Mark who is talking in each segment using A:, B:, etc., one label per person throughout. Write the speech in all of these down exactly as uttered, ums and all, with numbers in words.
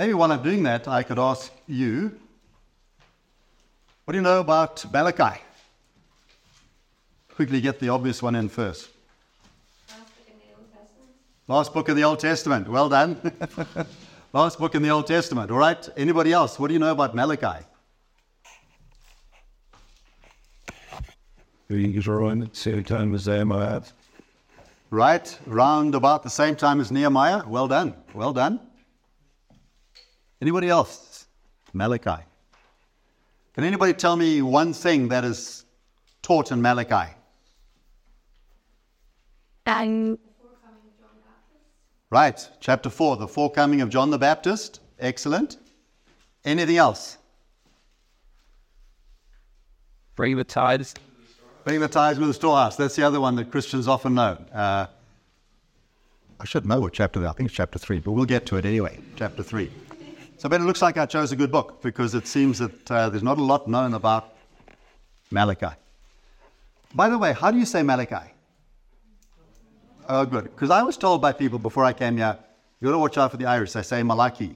A: Maybe while I'm doing that, I could ask you, what do you know about Malachi? Quickly get the obvious one in first. Last book in the Old Testament. Well done. Last book in the Old Testament. All right. Anybody else? What do you know about Malachi?
B: He's around at the same time as Nehemiah.
A: Right. Round about the same time as Nehemiah. Well done. Well done. Anybody else? Malachi. Can anybody tell me one thing that is taught in Malachi?
C: Um,
A: Right, chapter four, the forecoming of John the Baptist. Excellent. Anything else?
B: Bring the tithes.
A: Bring the tithes with the storehouse. That's the other one that Christians often know. Uh, I should know what chapter, I think it's chapter three, but we'll get to it anyway, chapter three. So but it looks like I chose a good book because it seems that uh, there's not a lot known about Malachi. By the way, how do you say Malachi? Oh, good. Because I was told by people before I came here, you got to watch out for the Irish. They say Malachi.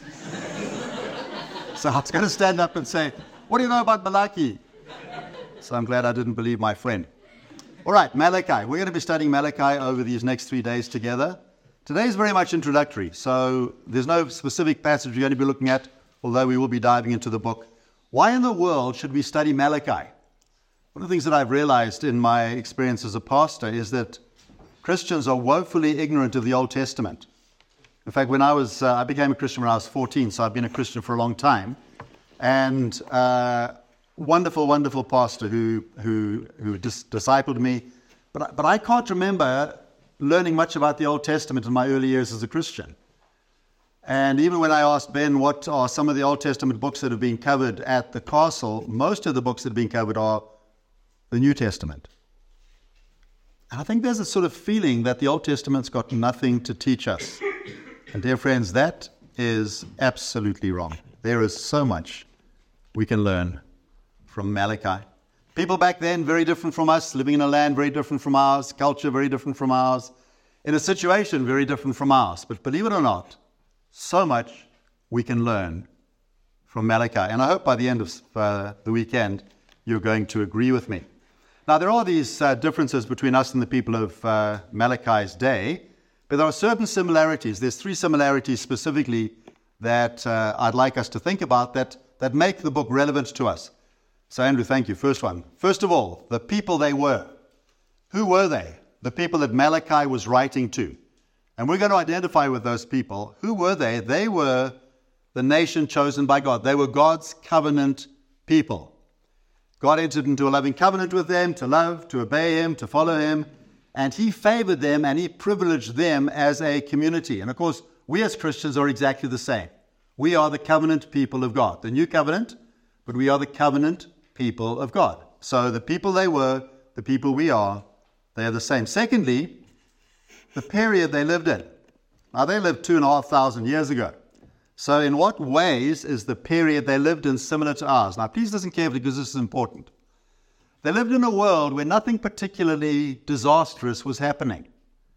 A: So I was going to stand up and say, what do you know about Malachi? So I'm glad I didn't believe my friend. All right, Malachi. We're going to be studying Malachi over these next three days together. Today is very much introductory, so there's no specific passage we're going to be looking at, although we will be diving into the book. Why in the world should we study Malachi? One of the things that I've realized in my experience as a pastor is that Christians are woefully ignorant of the Old Testament. In fact, when I was, uh, I became a Christian when I was fourteen, so I've been a Christian for a long time. And uh, wonderful, wonderful pastor who who who dis- discipled me. But I, but I can't remember learning much about the Old Testament in my early years as a Christian. And even when I asked Ben what are some of the Old Testament books that have been covered at the castle, most of the books that have been covered are the New Testament. And I think there's a sort of feeling that the Old Testament's got nothing to teach us. And dear friends, that is absolutely wrong. There is so much we can learn from Malachi. People back then, very different from us, living in a land very different from ours, culture very different from ours, in a situation very different from ours. But believe it or not, so much we can learn from Malachi. And I hope by the end of uh, the weekend, you're going to agree with me. Now, there are these uh, differences between us and the people of uh, Malachi's day, but there are certain similarities. There's three similarities specifically that uh, I'd like us to think about that, that make the book relevant to us. So, Andrew, thank you. First one. First of all, the people they were. Who were they? The people that Malachi was writing to. And we're going to identify with those people. Who were they? They were the nation chosen by God. They were God's covenant people. God entered into a loving covenant with them, to love, to obey him, to follow him, and he favored them and he privileged them as a community. And of course, we as Christians are exactly the same. We are the covenant people of God. The new covenant, but we are the covenant people of God. So the people they were, the people we are, they are the same. Secondly, the period they lived in. Now, they lived two and a half thousand years ago. So in what ways is the period they lived in similar to ours? Now, please listen carefully because this is important. They lived in a world where nothing particularly disastrous was happening.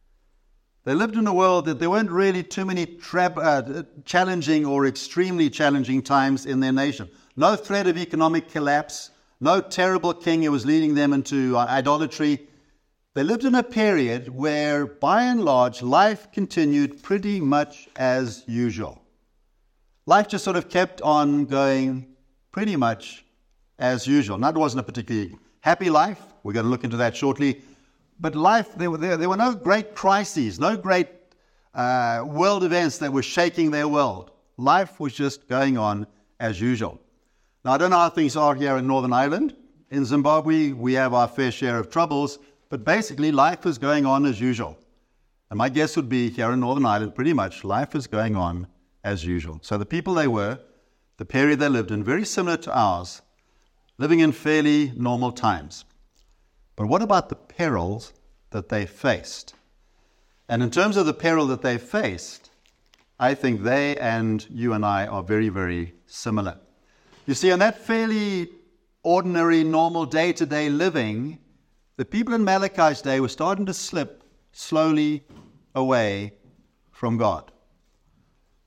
A: They lived in a world that there weren't really too many tra- uh, challenging or extremely challenging times in their nation. No threat of economic collapse, no terrible king who was leading them into uh, idolatry. They lived in a period where, by and large, life continued pretty much as usual. Life just sort of kept on going pretty much as usual. Now, it wasn't a particularly happy life. We're going to look into that shortly. But life, there were, there, there were no great crises, no great uh, world events that were shaking their world. Life was just going on as usual. Now, I don't know how things are here in Northern Ireland. In Zimbabwe, we have our fair share of troubles. But basically, life is going on as usual. And my guess would be here in Northern Ireland, pretty much, life is going on as usual. So the people they were, the period they lived in, very similar to ours, living in fairly normal times. But what about the perils that they faced? And in terms of the peril that they faced, I think they and you and I are very, very similar. You see, in that fairly ordinary, normal day-to-day living, the people in Malachi's day were starting to slip slowly away from God.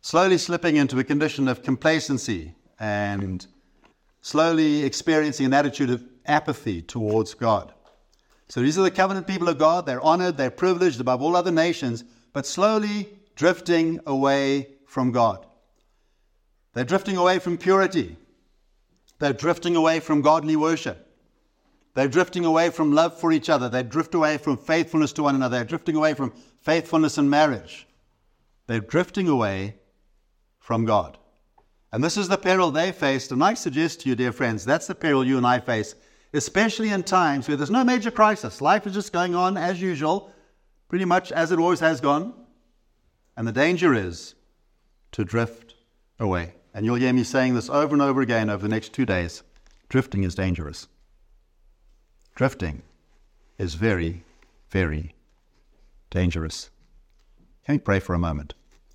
A: slowly slipping into a condition of complacency and slowly experiencing an attitude of apathy towards God. So these are the covenant people of God. They're honored, they're privileged above all other nations, but slowly drifting away from God. They're drifting away from purity. They're drifting away from godly worship. They're drifting away from love for each other. They drift away from faithfulness to one another. They're drifting away from faithfulness in marriage. They're drifting away from God. And this is the peril they faced. And I suggest to you, dear friends, that's the peril you and I face, especially in times where there's no major crisis. Life is just going on as usual, pretty much as it always has gone. And the danger is to drift away. And you'll hear me saying this over and over again over the next two days. Drifting is dangerous. Drifting is very, very dangerous. Can we pray for a moment?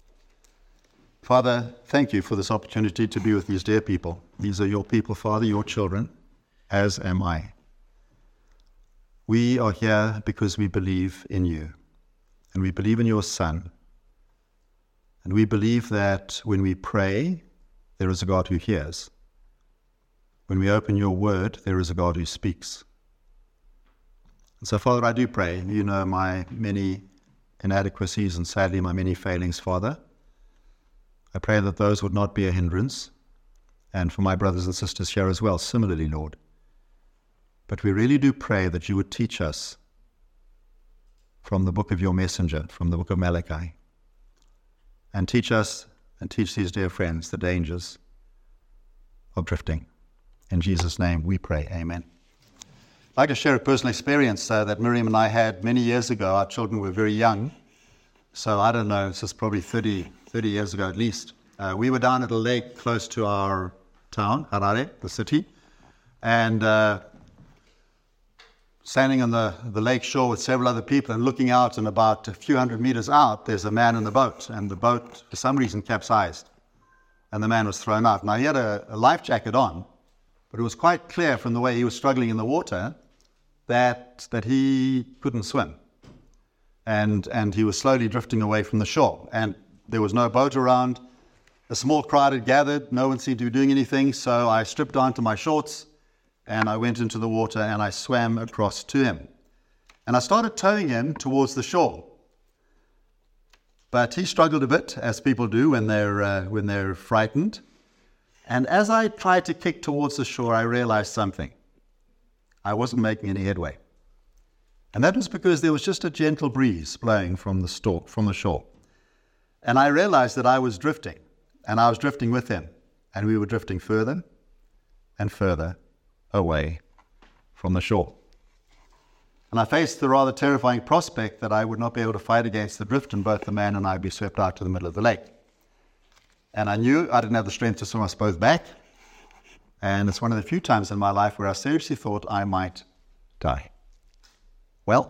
A: Father, thank you for this opportunity to be with these dear people. These are your people, Father, your children, as am I. We are here because we believe in you, and we believe in your Son. And we believe that when we pray, there is a God who hears. When we open your word, there is a God who speaks. And so, Father, I do pray. You know my many inadequacies and sadly my many failings, Father. I pray that those would not be a hindrance, and for my brothers and sisters here as well, similarly, Lord. But we really do pray that you would teach us from the book of your messenger, from the book of Malachi, and teach us and teach these dear friends the dangers of drifting. In Jesus' name we pray, amen. I'd like to share a personal experience uh, that Miriam and I had many years ago. Our children were very young, so I don't know, this is probably thirty, thirty years ago at least. Uh, we were down at a lake close to our town, Harare, the city, and uh, standing on the, the lake shore with several other people and looking out, and about a few hundred meters out, there's a man in the boat, and the boat, for some reason, capsized, and the man was thrown out. Now, he had a, a life jacket on, but it was quite clear from the way he was struggling in the water that that he couldn't swim. And and he was slowly drifting away from the shore. And there was no boat around. A small crowd had gathered. No one seemed to be doing anything. So I stripped down to my shorts and I went into the water and I swam across to him. And I started towing him towards the shore. But he struggled a bit, as people do when they're uh, when they're frightened. And as I tried to kick towards the shore, I realized something. I wasn't making any headway. And that was because there was just a gentle breeze blowing from the store, from the shore. And I realized that I was drifting, and I was drifting with him. And we were drifting further and further away from the shore. And I faced the rather terrifying prospect that I would not be able to fight against the drift, and both the man and I would be swept out to the middle of the lake. And I knew I didn't have the strength to swim us both back. And it's one of the few times in my life where I seriously thought I might die. Well,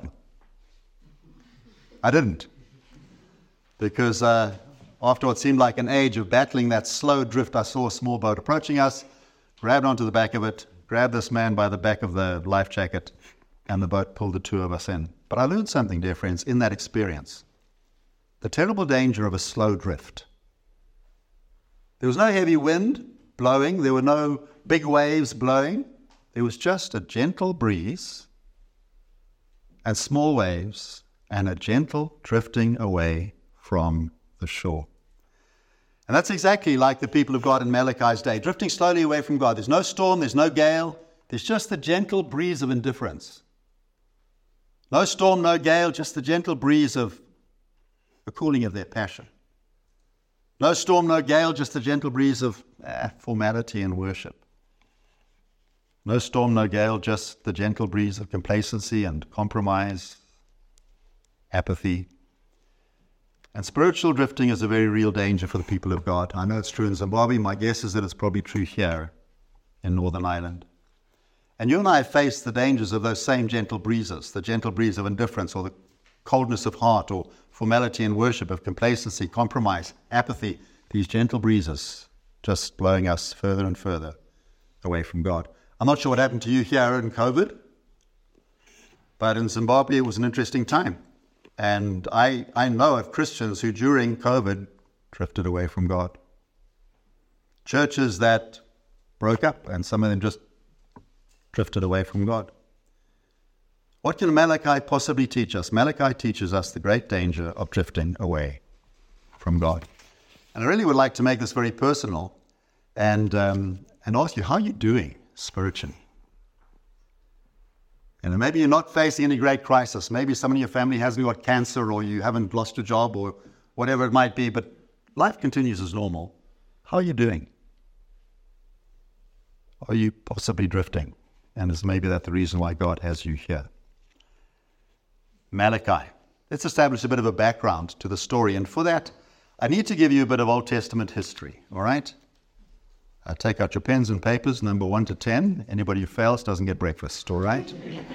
A: I didn't. Because uh, after what seemed like an age of battling that slow drift, I saw a small boat approaching us, grabbed onto the back of it, grabbed this man by the back of the life jacket, and the boat pulled the two of us in. But I learned something, dear friends, in that experience. The terrible danger of a slow drift. There was no heavy wind blowing. There were no big waves blowing. There was just a gentle breeze and small waves and a gentle drifting away from the shore. And that's exactly like the people of God in Malachi's day, drifting slowly away from God. There's no storm, there's no gale. There's just the gentle breeze of indifference. No storm, no gale, just the gentle breeze of the cooling of their passion. No storm, no gale, just the gentle breeze of eh, formality and worship. No storm, no gale, just the gentle breeze of complacency and compromise, apathy. And spiritual drifting is a very real danger for the people of God. I know it's true in Zimbabwe. My guess is that it's probably true here in Northern Ireland. And you and I have faced the dangers of those same gentle breezes, the gentle breeze of indifference or the coldness of heart or formality in worship, of complacency, compromise, apathy, these gentle breezes just blowing us further and further away from God. I'm not sure what happened to you here in COVID, but in Zimbabwe it was an interesting time. And I, I know of Christians who during COVID drifted away from God. Churches that broke up, and some of them just drifted away from God. What can Malachi possibly teach us? Malachi teaches us the great danger of drifting away from God. And I really would like to make this very personal and um, and ask you, how are you doing spiritually? And maybe you're not facing any great crisis. Maybe someone in your family hasn't got cancer, or you haven't lost your job, or whatever it might be, but life continues as normal. How are you doing? Are you possibly drifting? And is maybe that the reason why God has you here? Malachi. Let's establish a bit of a background to the story. And for that, I need to give you a bit of Old Testament history. All right? Uh, take out your pens and papers, number one to ten. Anybody who fails doesn't get breakfast. All right?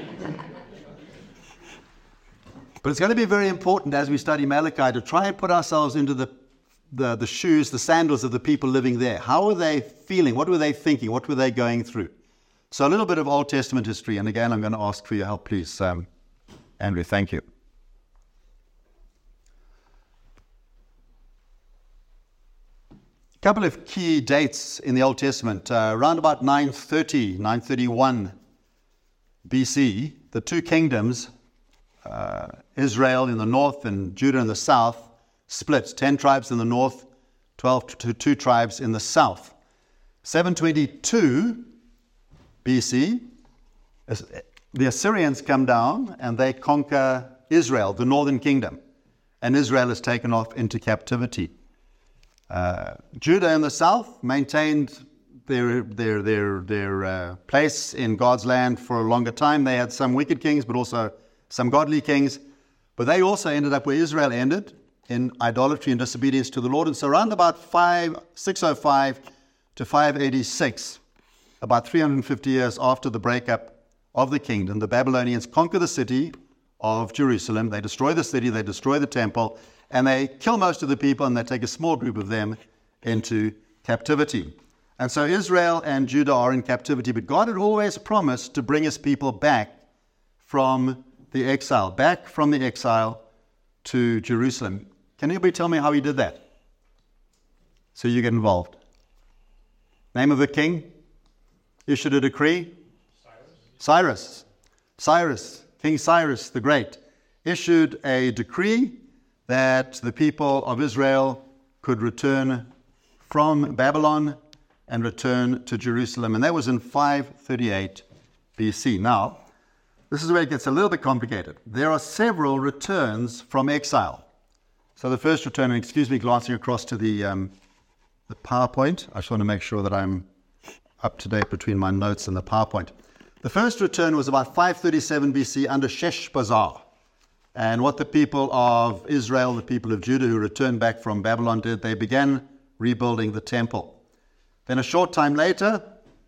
A: But it's going to be very important as we study Malachi to try and put ourselves into the, the, the shoes, the sandals of the people living there. How were they feeling? What were they thinking? What were they going through? So a little bit of Old Testament history. And again, I'm going to ask for your help, please. Um, Andrew, thank you. A couple of key dates in the Old Testament. Uh, around about nine thirty, nine thirty-one B C, the two kingdoms, uh, Israel in the north and Judah in the south, split. Ten tribes in the north, twelve to two tribes in the south. seven twenty-two B C, the Assyrians come down and they conquer Israel, the northern kingdom, and Israel is taken off into captivity. Uh, Judah in the south maintained their their their their uh, place in God's land for a longer time. They had some wicked kings, but also some godly kings. But they also ended up where Israel ended, in idolatry and disobedience to the Lord. And so around about five, six oh five to five eighty-six, about three hundred fifty years after the breakup of the kingdom, the Babylonians conquer the city of Jerusalem. They destroy the city, they destroy the temple, and they kill most of the people, and they take a small group of them into captivity. And so Israel and Judah are in captivity, but God had always promised to bring his people back from the exile, back from the exile to Jerusalem. Can anybody tell me how he did that? So you get involved. Name of the king? Issued a decree? Cyrus. Cyrus. King Cyrus the Great issued a decree that the people of Israel could return from Babylon and return to Jerusalem. And that was in five thirty-eight B C. Now, this is where it gets a little bit complicated. There are several returns from exile. So the first return, and excuse me glancing across to the, um, the PowerPoint. I just want to make sure that I'm up to date between my notes and the PowerPoint. The first return was about five thirty-seven B C under Sheshbazzar. And what the people of Israel, the people of Judah who returned back from Babylon did, they began rebuilding the temple. Then a short time later,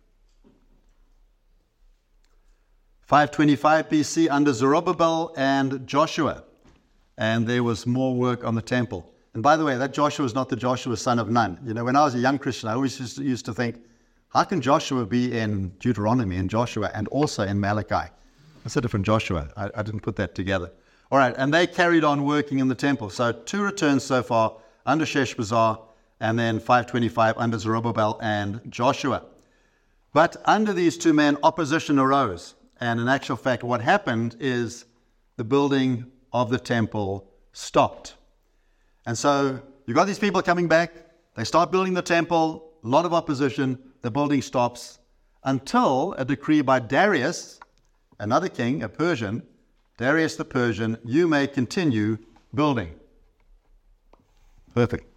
A: five twenty-five B C under Zerubbabel and Joshua. And there was more work on the temple. And by the way, that Joshua is not the Joshua son of Nun. You know, when I was a young Christian, I always used to, used to think, how can Joshua be in Deuteronomy and Joshua and also in Malachi? That's a different Joshua. I, I didn't put that together. All right, and they carried on working in the temple. So two returns so far under Sheshbazzar, and then five twenty-five under Zerubbabel and Joshua. But under these two men, opposition arose. And in actual fact, what happened is the building of the temple stopped. And so you got these people coming back. They start building the temple. A lot of opposition. The building stops until a decree by Darius, another king, a Persian, Darius the Persian, you may continue building. Perfect.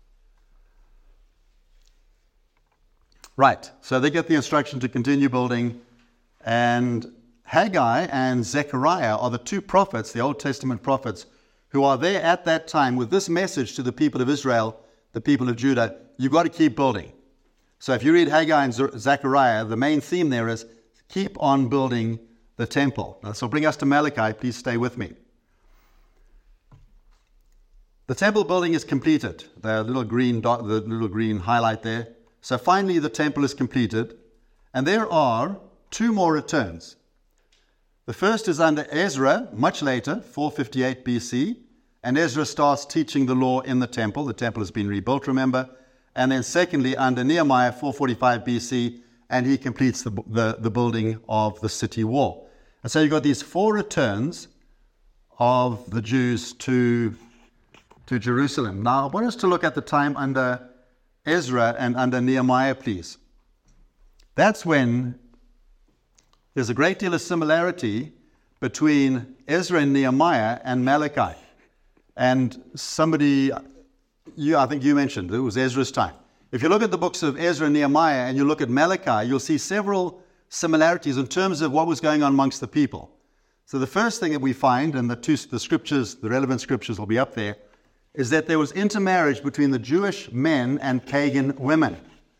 A: Right, so they get the instruction to continue building, and Haggai and Zechariah are the two prophets, the Old Testament prophets, who are there at that time with this message to the people of Israel, the people of Judah, you've got to keep building. So if you read Haggai and Zechariah, the main theme there is keep on building the temple. Now, this will bring us to Malachi. Please stay with me. The temple building is completed. The little green dot, the little green highlight there. So finally, the temple is completed, and there are two more returns. The first is under Ezra, much later, four fifty-eight B C, and Ezra starts teaching the law in the temple. The temple has been rebuilt, remember. And then secondly, under Nehemiah, four forty-five B C, and he completes the, the, the building of the city wall. And so you've got these four returns of the Jews to, to Jerusalem. Now, I want us to look at the time under Ezra and under Nehemiah, please. That's when there's a great deal of similarity between Ezra and Nehemiah and Malachi. And somebody, you, I think you mentioned, it was Ezra's time. If you look at the books of Ezra and Nehemiah and you look at Malachi, you'll see several similarities in terms of what was going on amongst the people. So the first thing that we find, and the two the scriptures, the relevant scriptures will be up there, is that there was intermarriage between the Jewish men and pagan women.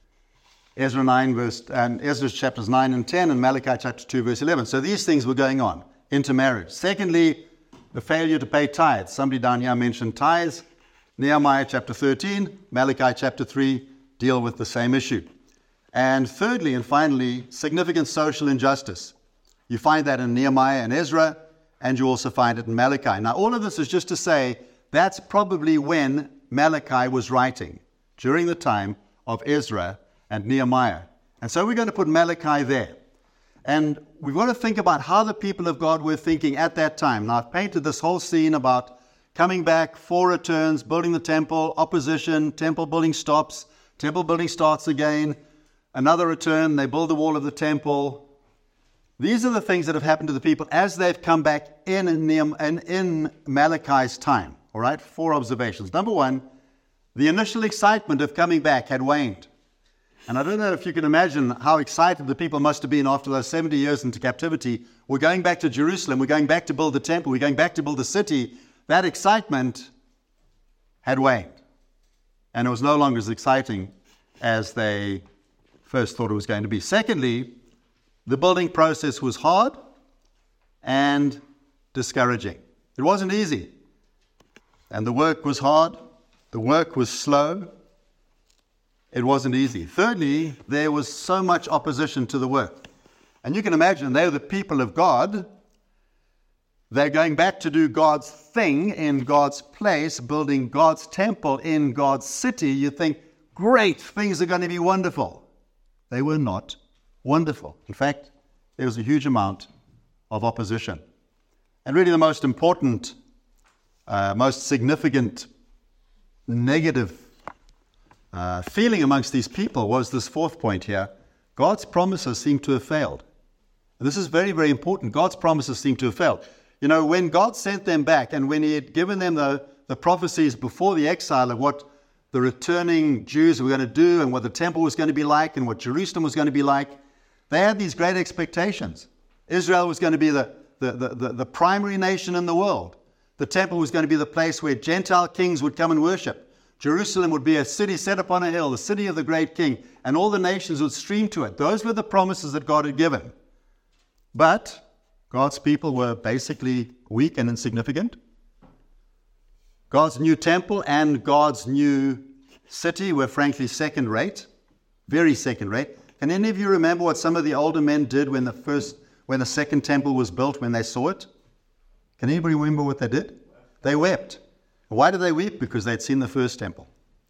A: Ezra nine verse and Ezra chapters nine and ten and Malachi chapter two verse eleven. So these things were going on, intermarriage. Secondly, the failure to pay tithes. Somebody down here mentioned tithes. Nehemiah chapter thirteen, Malachi chapter three deal with the same issue. And thirdly and finally, significant social injustice. You find that in Nehemiah and Ezra, and you also find it in Malachi. Now, all of this is just to say that's probably when Malachi was writing, during the time of Ezra and Nehemiah. And so we're going to put Malachi there. And we've got to think about how the people of God were thinking at that time. Now, I've painted this whole scene about coming back, four returns, building the temple, opposition, temple building stops, temple building starts again, another return, they build the wall of the temple. These are the things that have happened to the people as they've come back in, in, in Malachi's time. All right, four observations. Number one, the initial excitement of coming back had waned. And I don't know if you can imagine how excited the people must have been after those seventy years into captivity. We're going back to Jerusalem. We're going back to build the temple. We're going back to build the city. That excitement had waned. And it was no longer as exciting as they first thought it was going to be. Secondly, the building process was hard and discouraging. It wasn't easy. And the work was hard. The work was slow. It wasn't easy. Thirdly, there was so much opposition to the work. And you can imagine they're the people of God. They're going back to do God's thing in God's place, building God's temple in God's city. You think, great, things are going to be wonderful. They were not wonderful. In fact, there was a huge amount of opposition. And really the most important, uh, most significant negative uh, feeling amongst these people was this fourth point here. God's promises seem to have failed. And this is very, very important. God's promises seem to have failed. You know, when God sent them back and when he had given them the, the prophecies before the exile of what the returning Jews were going to do and what the temple was going to be like and what Jerusalem was going to be like, they had these great expectations. Israel was going to be the, the, the, the, the primary nation in the world. The temple was going to be the place where Gentile kings would come and worship. Jerusalem would be a city set upon a hill, the city of the great king, and all the nations would stream to it. Those were the promises that God had given. But God's people were basically weak and insignificant. God's new temple and God's new city were frankly second-rate, very second-rate. Can any of you remember what some of the older men did when the first, when the second temple was built, when they saw it? Can anybody remember what they did? They wept. Why did they weep? Because they'd seen the first temple.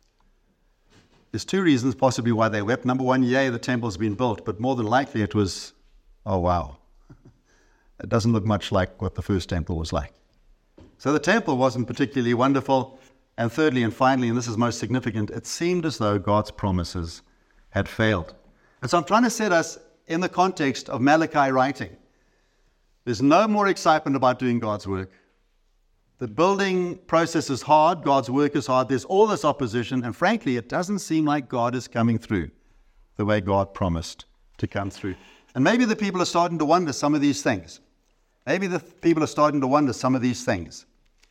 A: There's two reasons possibly why they wept. Number one, yay, the temple's been built, but more than likely it was, oh wow. It doesn't look much like what the first temple was like. So the temple wasn't particularly wonderful. And thirdly and finally, and this is most significant, it seemed as though God's promises had failed. And so I'm trying to set us in the context of Malachi writing. There's no more excitement about doing God's work. The building process is hard. God's work is hard. There's all this opposition. And frankly, it doesn't seem like God is coming through the way God promised to come through. And maybe the people are starting to wonder some of these things. Maybe the people are starting to wonder some of these things.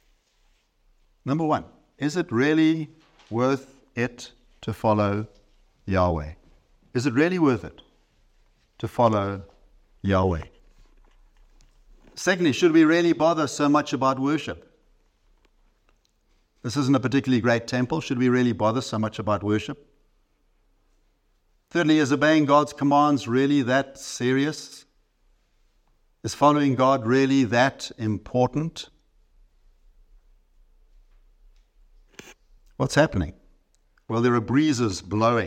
A: Number one, is it really worth it to follow Yahweh? Is it really worth it to follow Yahweh? Secondly, should we really bother so much about worship? This isn't a particularly great temple. Should we really bother so much about worship? Thirdly, is obeying God's commands really that serious? Is following God really that important? What's happening? Well, there are breezes blowing.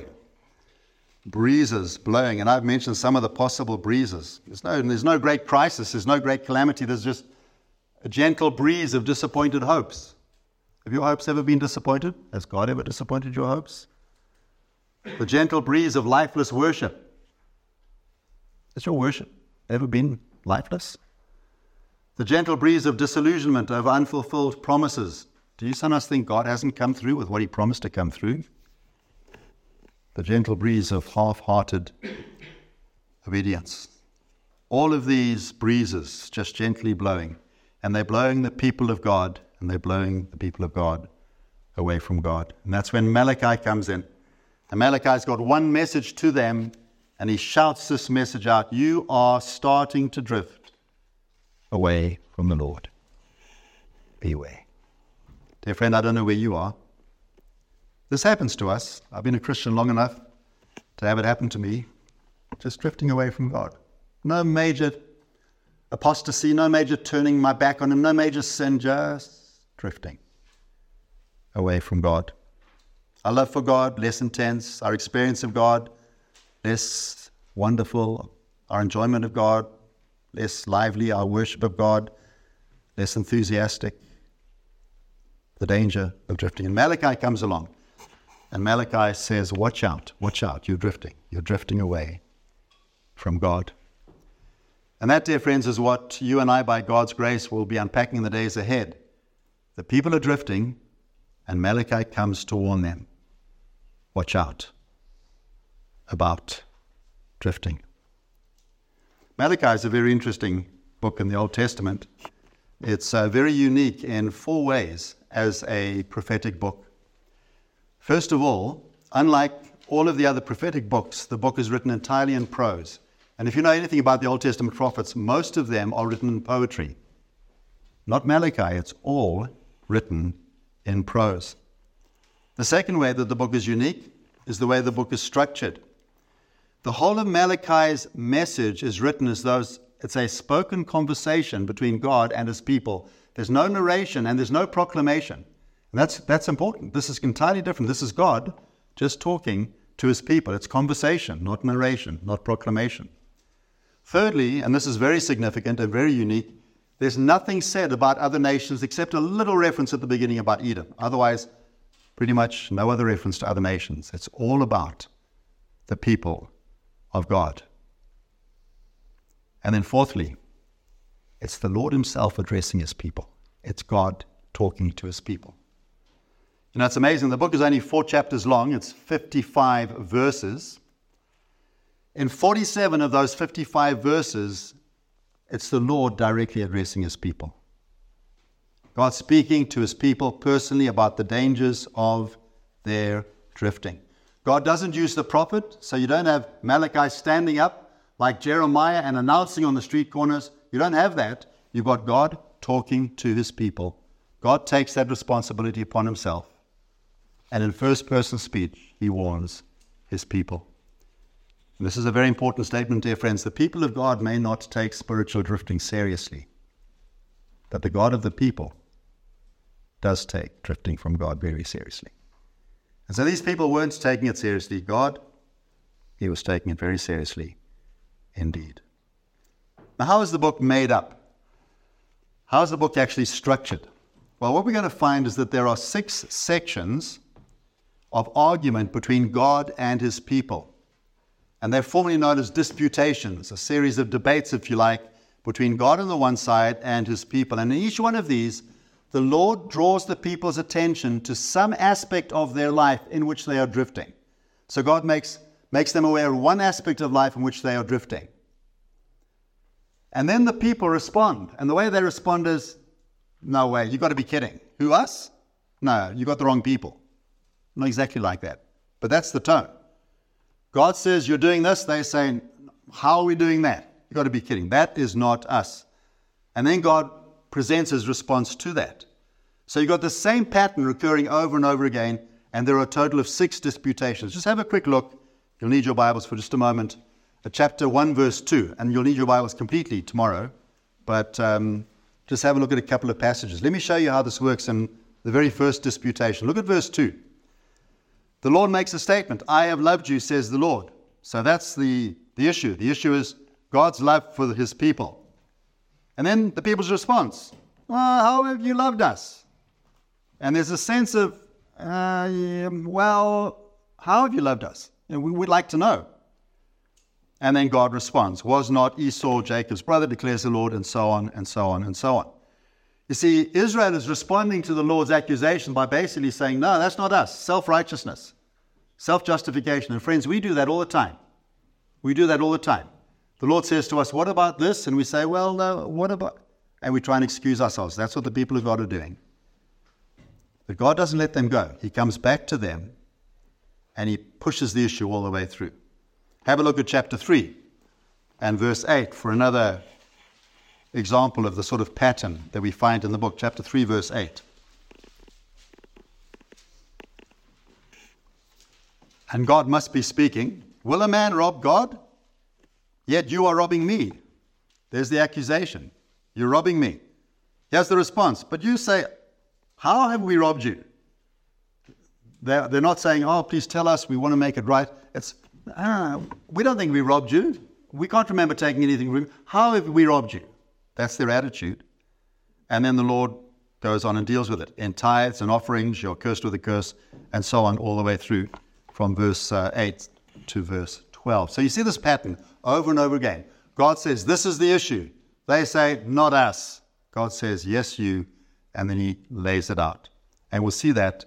A: Breezes blowing. And I've mentioned some of the possible breezes. There's no, there's no great crisis. There's no great calamity. There's just a gentle breeze of disappointed hopes. Have your hopes ever been disappointed? Has God ever disappointed your hopes? The gentle breeze of lifeless worship. Has your worship ever been lifeless? The gentle breeze of disillusionment over unfulfilled promises. Do you sometimes think God hasn't come through with what he promised to come through? The gentle breeze of half-hearted obedience. All of these breezes just gently blowing, and they're blowing the people of God, and they're blowing the people of God away from God. And that's when Malachi comes in. And Malachi's got one message to them, and he shouts this message out: you are starting to drift away from the Lord. Beware. Dear friend, I don't know where you are. This happens to us. I've been a Christian long enough to have it happen to me. Just drifting away from God. No major apostasy, no major turning my back on him, no major sin, just drifting away from God. Our love for God, less intense. Our experience of God, less wonderful. Our enjoyment of God, less lively. Our worship of God, less enthusiastic. The danger of drifting. And Malachi comes along. And Malachi says, watch out, watch out, you're drifting. You're drifting away from God. And that, dear friends, is what you and I, by God's grace, will be unpacking in the days ahead. The people are drifting, and Malachi comes to warn them. Watch out about drifting. Malachi is a very interesting book in the Old Testament. It's uh, very unique in four ways as a prophetic book. First of all, unlike all of the other prophetic books, the book is written entirely in prose. And if you know anything about the Old Testament prophets, most of them are written in poetry. Not Malachi, it's all written in prose. The second way that the book is unique is the way the book is structured. The whole of Malachi's message is written as though it's a spoken conversation between God and his people. There's no narration and there's no proclamation. And that's, that's important. This is entirely different. This is God just talking to his people. It's conversation, not narration, not proclamation. Thirdly, and this is very significant and very unique, there's nothing said about other nations except a little reference at the beginning about Edom. Otherwise, pretty much no other reference to other nations. It's all about the people of God. And then fourthly, it's the Lord himself addressing his people. It's God talking to his people. You know, it's amazing. The book is only four chapters long. It's fifty-five verses. In forty-seven of those fifty-five verses, it's the Lord directly addressing his people. God speaking to his people personally about the dangers of their drifting. God doesn't use the prophet, so you don't have Malachi standing up like Jeremiah and announcing on the street corners. You don't have that. You've got God talking to his people. God takes that responsibility upon himself. And in first-person speech, he warns his people. And this is a very important statement, dear friends. The people of God may not take spiritual drifting seriously, but the God of the people does take drifting from God very seriously. And so these people weren't taking it seriously. God, he was taking it very seriously indeed. Now, how is the book made up? How is the book actually structured? Well, what we're going to find is that there are six sections of argument between God and his people. And they're formerly known as disputations, a series of debates, if you like, between God on the one side and his people. And in each one of these, the Lord draws the people's attention to some aspect of their life in which they are drifting. So God makes, makes them aware of one aspect of life in which they are drifting. And then the people respond. And the way they respond is, no way, you've got to be kidding. Who, us? No, you got the wrong people. Not exactly like that. But that's the tone. God says, you're doing this. They're saying, how are we doing that? You've got to be kidding. That is not us. And then God presents his response to that. So you've got the same pattern recurring over and over again, and there are a total of six disputations. Just have a quick look. You'll need your Bibles for just a moment. At chapter one, verse two, and you'll need your Bibles completely tomorrow, but um, just have a look at a couple of passages. Let me show you how this works in the very first disputation. Look at verse two. The Lord makes a statement, I have loved you, says the Lord. So that's the, the issue. The issue is God's love for his people. And then the people's response, well, how have you loved us? And there's a sense of, uh, yeah, well, how have you loved us? And we would like to know. And then God responds, was not Esau Jacob's brother, declares the Lord, and so on, and so on, and so on. You see, Israel is responding to the Lord's accusation by basically saying, no, that's not us. Self-righteousness, self-justification. And friends, we do that all the time. We do that all the time. The Lord says to us, what about this? And we say, well, no, what about... And we try and excuse ourselves. That's what the people of God are doing. But God doesn't let them go. He comes back to them and he pushes the issue all the way through. Have a look at chapter three and verse eight for another example of the sort of pattern that we find in the book. Chapter three, verse eight. And God must be speaking. Will a man rob God? Yet you are robbing me. There's the accusation. You're robbing me. Here's the response. But you say, how have we robbed you? They're, they're not saying, oh, please tell us, we want to make it right. It's, ah, we don't think we robbed you. We can't remember taking anything from you. How have we robbed you? That's their attitude. And then the Lord goes on and deals with it. In tithes and offerings, you're cursed with a curse, and so on, all the way through from verse uh, eight to verse twelve. So you see this pattern over and over again. God says, this is the issue. They say, not us. God says, yes, you. And then he lays it out. And we'll see that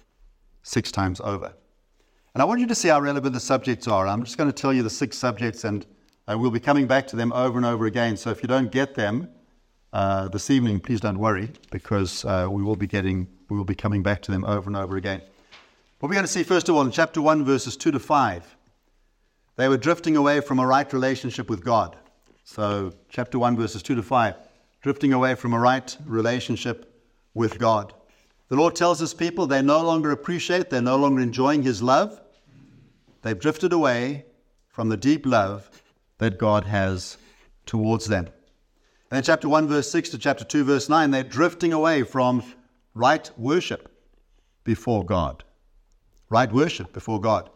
A: six times over. And I want you to see how relevant the subjects are. I'm just going to tell you the six subjects, and uh, we'll be coming back to them over and over again. So if you don't get them uh, this evening, please don't worry, because uh, we will be getting, we will be coming back to them over and over again. What we're going to see, first of all, in chapter one, verses two to five, they were drifting away from a right relationship with God. So chapter one, verses two to five, drifting away from a right relationship with God. The Lord tells his people they no longer appreciate, they're no longer enjoying his love. They've drifted away from the deep love that God has towards them. And in chapter one, verse six to chapter two, verse nine, they're drifting away from right worship before God. Right worship before God.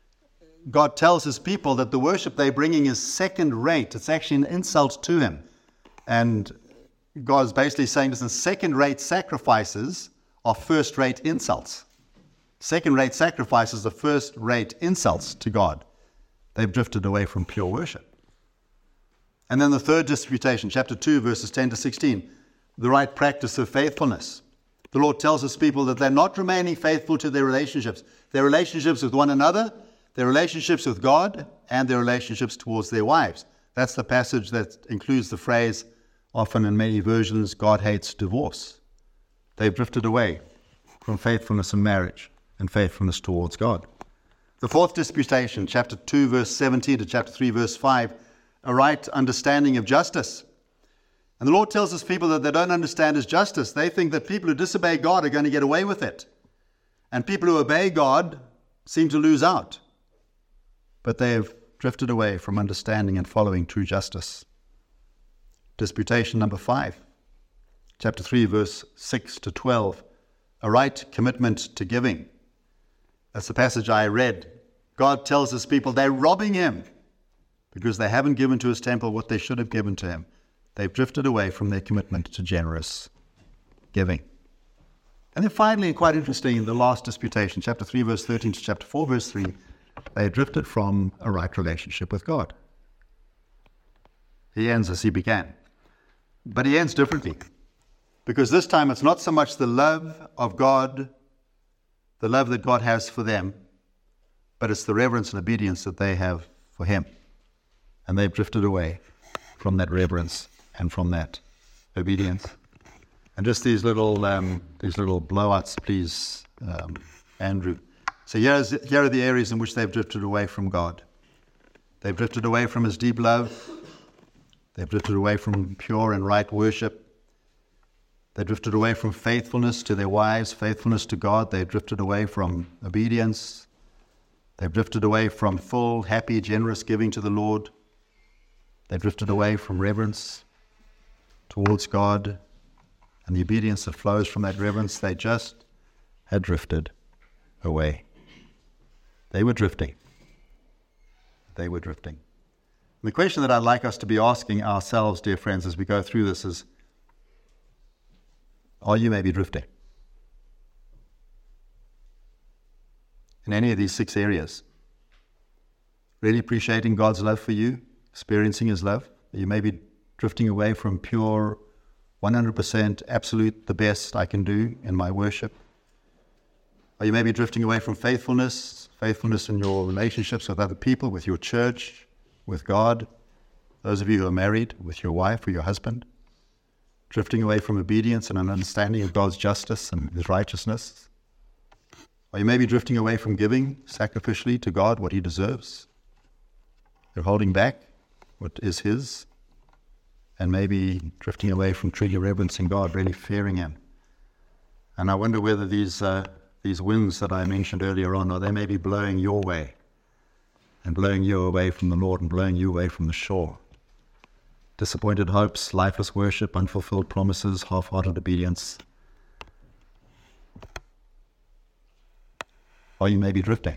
A: God tells his people that the worship they're bringing is second rate. It's actually an insult to him. And God's basically saying, listen, second-rate sacrifices are first-rate insults. Second-rate sacrifices are first-rate insults to God. They've drifted away from pure worship. And then the third disputation, chapter two, verses ten to sixteen, the right practice of faithfulness. The Lord tells his people that they're not remaining faithful to their relationships. Their relationships with one another, their relationships with God, and their relationships towards their wives. That's the passage that includes the phrase, often in many versions, God hates divorce. They've drifted away from faithfulness in marriage and faithfulness towards God. The fourth disputation, chapter two, verse seventeen to chapter three, verse five, a right understanding of justice. And the Lord tells his people that they don't understand his justice. They think that people who disobey God are going to get away with it. And people who obey God seem to lose out. But they have drifted away from understanding and following true justice. Disputation number five, chapter three, verse six to twelve, a right commitment to giving. That's the passage I read. God tells his people they're robbing him because they haven't given to his temple what they should have given to him. They've drifted away from their commitment to generous giving. And then finally, and quite interesting, in the last disputation, chapter three, verse thirteen to chapter four, verse three, they drifted from a right relationship with God. He ends as he began. But he ends differently, because this time it's not so much the love of God, the love that God has for them, but it's the reverence and obedience that they have for him. And they've drifted away from that reverence and from that obedience. And just these little um, these little blowouts, please, um, Andrew. So here's, here are the areas in which they've drifted away from God. They've drifted away from his deep love. They've drifted away from pure and right worship. They drifted away from faithfulness to their wives, faithfulness to God. They've drifted away from obedience. They've drifted away from full, happy, generous giving to the Lord. They've drifted away from reverence towards God and the obedience that flows from that reverence. They just had drifted away. They were drifting. They were drifting. The question that I'd like us to be asking ourselves, dear friends, as we go through this is, are you maybe drifting? In any of these six areas? Really appreciating God's love for you, experiencing His love? Are you maybe drifting away from pure, one hundred percent absolute, the best I can do in my worship? Are you maybe drifting away from faithfulness, faithfulness in your relationships with other people, with your church, with God? Those of you who are married, with your wife or your husband? Drifting away from obedience and an understanding of God's justice and His righteousness? Are you maybe drifting away from giving sacrificially to God what He deserves? You're holding back what is His, and maybe drifting away from truly reverencing God, really fearing Him. And I wonder whether these uh, these winds that I mentioned earlier on, are they maybe blowing your way, and blowing you away from the Lord, and blowing you away from the shore? Disappointed hopes, lifeless worship, unfulfilled promises, half-hearted obedience. Are you maybe drifting?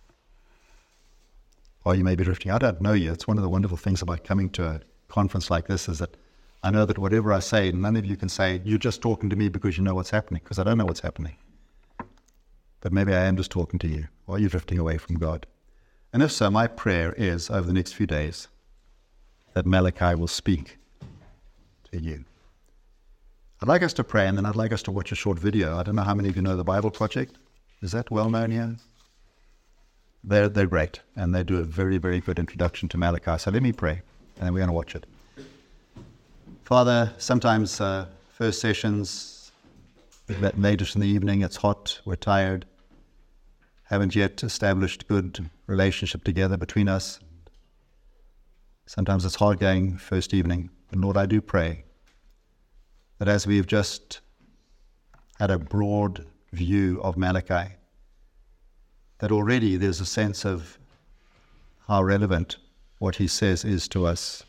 A: Are you maybe drifting? I don't know you. It's one of the wonderful things about coming to a conference like this is that I know that whatever I say, none of you can say, you're just talking to me because you know what's happening, because I don't know what's happening. But maybe I am just talking to you. Or are you drifting away from God? And if so, my prayer is, over the next few days, that Malachi will speak to you. I'd like us to pray, and then I'd like us to watch a short video. I don't know how many of you know the Bible Project. Is that well known here? They're, they're great, and they do a very, very good introduction to Malachi. So let me pray, and then we're going to watch it. Father, sometimes uh, first sessions, late in the evening, it's hot, we're tired, haven't yet established good relationship together between us. Sometimes it's hard going first evening. But Lord, I do pray that as we've just had a broad view of Malachi, that already there's a sense of how relevant what he says is to us.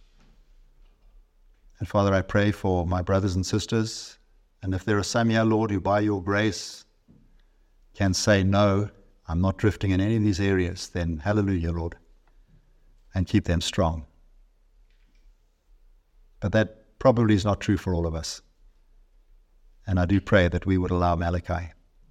A: And Father, I pray for my brothers and sisters, and if there are some here, Lord, who by your grace can say, no, I'm not drifting in any of these areas, then hallelujah, Lord, and keep them strong. But that probably is not true for all of us. And I do pray that we would allow Malachi.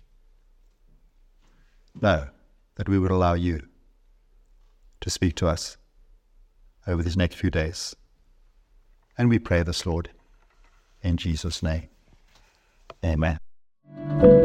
A: No, that we would allow you to speak to us over these next few days. And we pray this, Lord, in Jesus' name. Amen.